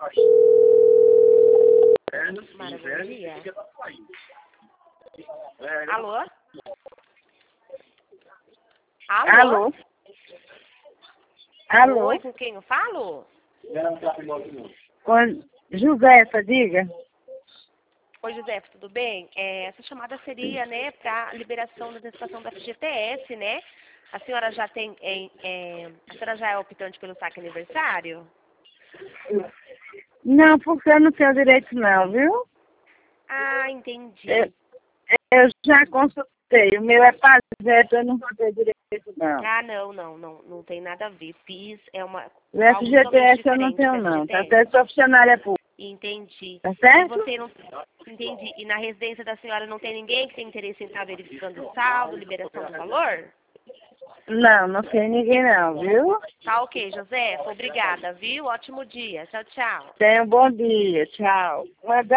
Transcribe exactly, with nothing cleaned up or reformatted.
Mara, bom dia. Alô? Alô? Alô? Alô? Oi, com quem eu falo? Com Josefa, diga. Oi, José, tudo bem? É, essa chamada seria, né, para liberação da antecipação da F G T S, né? A senhora já tem, é, é, a senhora já é optante pelo saque aniversário? Não, porque eu não tenho direito não, viu? Ah, entendi. Eu, eu já consultei. O meu é projeto, eu não vou ter direito não. Ah, não, não, não, não tem nada a ver. P I S é uma O algo F G T totalmente S eu não diferente tenho da não, tá F G T S. certo? Sou funcionária pública, Entendi. tá E certo? você não entendi. E na residência da senhora não tem ninguém que tem interesse em estar verificando o saldo, liberação do valor? Não, não tem ninguém não, viu? Tá ok, José. Obrigada, viu? Ótimo dia. Tchau, tchau. Tenha um bom dia, tchau. Uma